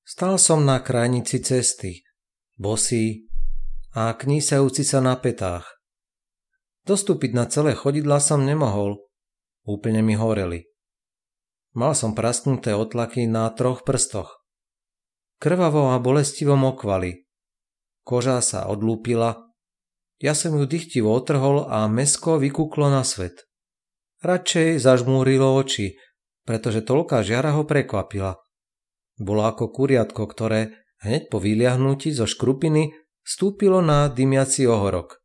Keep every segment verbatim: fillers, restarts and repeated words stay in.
Stál som na krajnici cesty, bosý a knísajúci sa na pätách. Dostúpiť na celé chodidlá som nemohol, úplne mi horeli. Mal som prasknuté otlaky na troch prstoch. Krvavo a bolestivo mokvali. Koža sa odlúpila, ja som ju dychtivo otrhol a mäsko vykúklo na svet. Radšej zažmúrilo oči, pretože toľká žiara ho prekvapila. Bolo ako kuriatko, ktoré hneď po vyliahnutí zo škrupiny vstúpilo na dymiaci ohorok.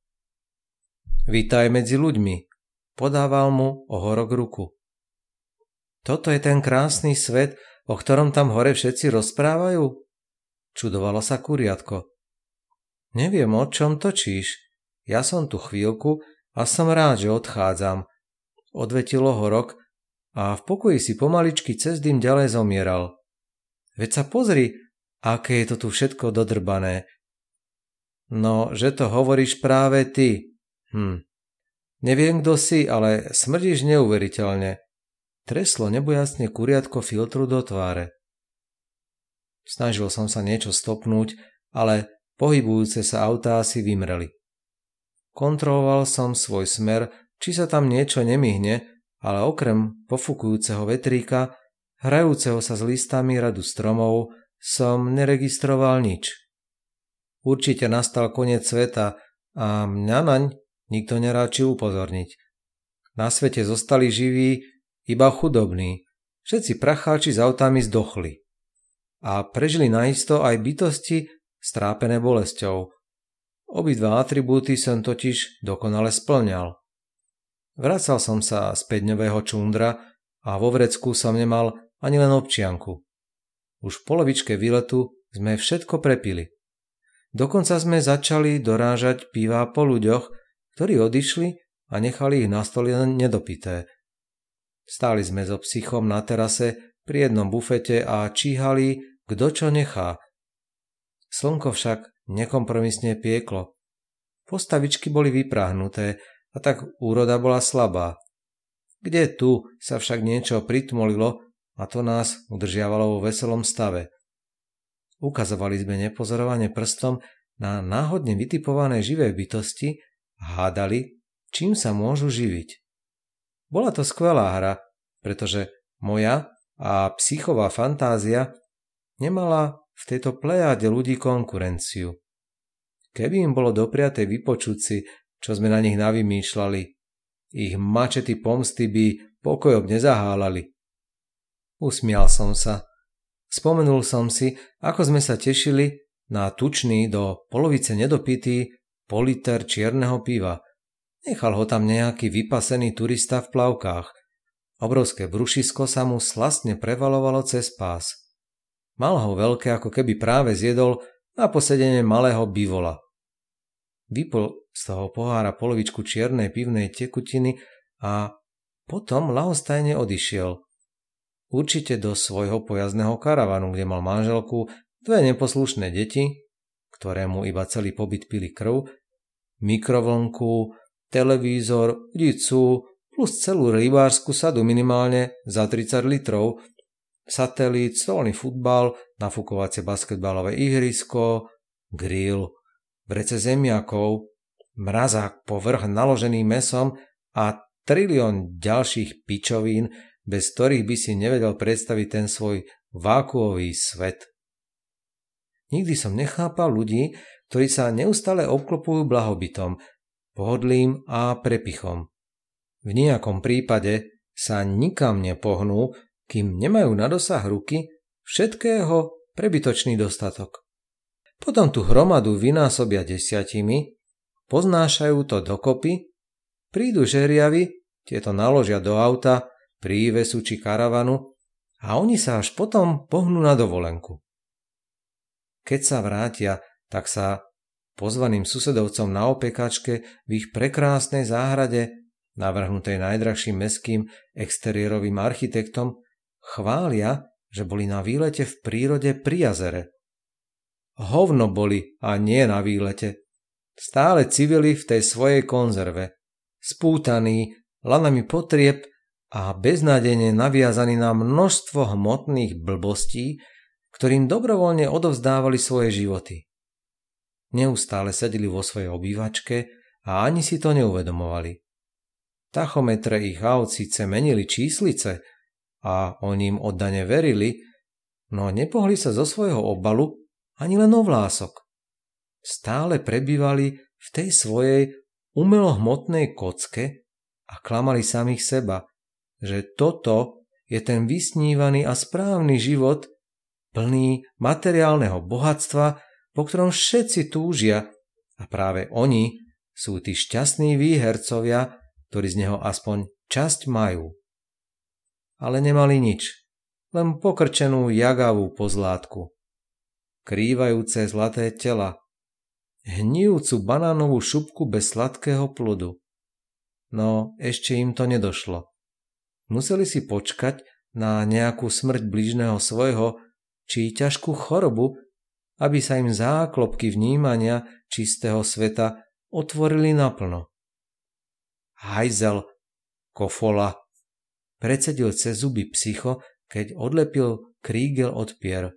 Vítaj medzi ľuďmi, podával mu ohorok ruku. Toto je ten krásny svet, o ktorom tam hore všetci rozprávajú? Čudovalo sa kuriatko. Neviem, o čom točíš. Ja som tu chvíľku a som rád, že odchádzam. Odvetil ohorok a v pokoji si pomaličky cez dym ďalej zomieral. Veď sa pozri, aké je to tu všetko dodrbané. No, že to hovoríš práve ty. Hm. Neviem, kto si, ale smrdíš neuveriteľne. Treslo nebojacne kuriatko filtru do tváre. Snažil som sa niečo stopnúť, ale pohybujúce sa autá si vymreli. Kontroloval som svoj smer, či sa tam niečo nemihne, ale okrem pofukujúceho vetríka, hrajúceho sa s listami radu stromov, som neregistroval nič. Určite nastal koniec sveta a mňa naň nikto neráči upozorniť. Na svete zostali živí iba chudobní, všetci pracháči s autami zdochli. A prežili naisto aj bytosti strápené bolesťou. Obidva atribúty som totiž dokonale spĺňal. Vracal som sa z päťdňového čundra a vo vrecku som nemal ani len občianku. Už v polovičke výletu sme všetko prepili. Dokonca sme začali dorážať pivá po ľuďoch, ktorí odišli a nechali ich na stole nedopité. Stáli sme so psychom na terase pri jednom bufete a číhali, kto čo nechá. Slnko však nekompromisne pieklo. Postavičky boli vypráhnuté a tak úroda bola slabá. Kde tu sa však niečo pritmolilo a to nás udržiavalo vo veselom stave. Ukazovali sme nepozorovane prstom na náhodne vytipované živé bytosti a hádali, čím sa môžu živiť. Bola to skvelá hra, pretože moja a psychová fantázia nemala v tejto plejáde ľudí konkurenciu. Keby im bolo dopriaté vypočuť si, čo sme na nich navymýšľali, ich mačety pomsty by pokojom nezahálali. Usmial som sa. Spomenul som si, ako sme sa tešili na tučný do polovice nedopitý politer čierneho piva. Nechal ho tam nejaký vypasený turista v plavkách. Obrovské brušisko sa mu slastne prevalovalo cez pás. Mal ho veľké, ako keby práve zjedol na posedenie malého bivola. Vypol z toho pohára polovičku čiernej pivnej tekutiny a potom ľahostajne odišiel. Určite do svojho pojazdného karavanu, kde mal manželku, dve neposlušné deti, ktoré mu iba celý pobyt pili krv, mikrovlnku, televízor, ricu, plus celú rybársku sadu minimálne za tridsať litrov, satelít, stolný futbal, nafúkovacie basketbalové ihrisko, grill, brece zemiakov, mrazák povrch naložený mesom a trilión ďalších pičovín, bez ktorých by si nevedel predstaviť ten svoj vákuový svet. Nikdy som nechápal ľudí, ktorí sa neustále obklopujú blahobytom, pohodlím a prepichom. V nejakom prípade sa nikam nepohnú, kým nemajú na dosah ruky všetkého prebytočný dostatok. Potom tú hromadu vynásobia desiatimi, poznášajú to dokopy, prídu žeriavi, tieto naložia do auta, prívesu či karavanu a oni sa až potom pohnú na dovolenku. Keď sa vrátia, tak sa pozvaným susedovcom na opekačke v ich prekrásnej záhrade, navrhnutej najdrahším mestským exteriérovým architektom, chvália, že boli na výlete v prírode pri jazere. Hovno boli a nie na výlete. Stále civili v tej svojej konzerve. Spútaní, lanami potrieb a beznádejne naviazaní na množstvo hmotných blbostí, ktorým dobrovoľne odovzdávali svoje životy. Neustále sedeli vo svojej obývačke a ani si to neuvedomovali. Tachometre ich aut síce menili číslice a oni im oddane verili, no nepohli sa zo svojho obalu ani len o vlások. Stále prebývali v tej svojej umelohmotnej kocke a klamali samých seba, že toto je ten vysnívaný a správny život, plný materiálneho bohatstva, po ktorom všetci túžia, a práve oni sú tí šťastní výhercovia, ktorí z neho aspoň časť majú. Ale nemali nič, len pokrčenú jagavú pozlátku, krývajúce zlaté tela, hnijúcu banánovú šupku bez sladkého plodu. No ešte im to nedošlo. Museli si počkať na nejakú smrť blížneho svojho či ťažkú chorobu, aby sa im záklopky vnímania čistého sveta otvorili naplno. Hajzel, kofola, precedil cez zuby Psycho, keď odlepil krígel od pier.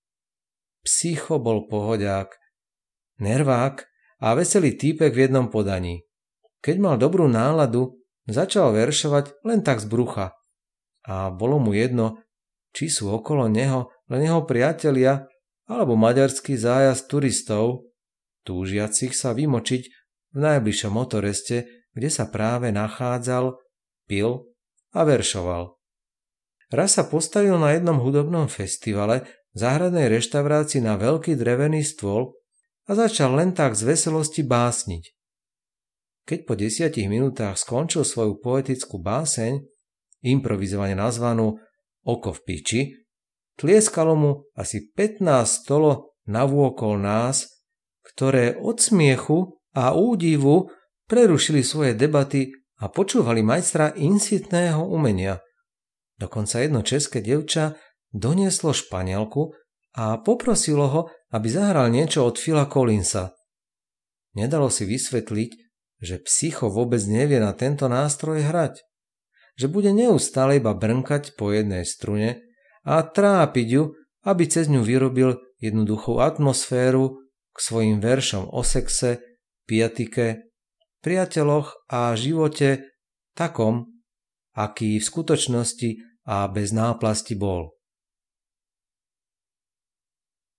Psycho bol pohodiak, nervák a veselý týpek v jednom podaní. Keď mal dobrú náladu, začal veršovať len tak z brucha. A bolo mu jedno, či sú okolo neho len jeho priatelia alebo maďarský zájazd turistov, túžiacich sa vymočiť v najbližšom motoreste, kde sa práve nachádzal, pil a veršoval. Raz sa postavil na jednom hudobnom festivale v záhradnej reštaurácii na veľký drevený stôl a začal len tak z veselosti básniť. Keď po desiatich minútach skončil svoju poetickú báseň, improvizovane nazvanú Oko v piči, tlieskalo mu asi pätnásť stolo navôkol nás, ktoré od smiechu a údivu prerušili svoje debaty a počúvali majstra insitného umenia. Dokonca jedno české dievča donieslo Španielku a poprosilo ho, aby zahral niečo od Phila Collinsa. Nedalo si vysvetliť, že Psycho vôbec nevie na tento nástroj hrať, že bude neustále iba brnkať po jednej strune a trápiť ju, aby cez ňu vyrobil jednoduchú atmosféru k svojim veršom o sexe, piatike, priateľoch a živote takom, aký v skutočnosti a bez náplasti bol.